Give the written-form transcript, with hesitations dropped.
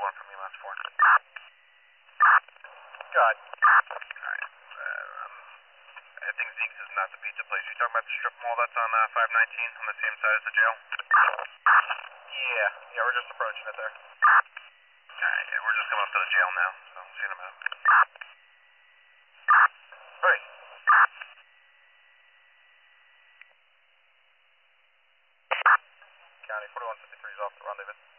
1 from EMS 4. God. Alright. I think Zeke's is not the pizza place. You talking about the strip mall that's on 519 on the same side as the jail? Yeah, we're just approaching it there. Alright, yeah, we're just coming up to the jail now, so see you in a minute. Hurry. County 4153 is off the rendezvous.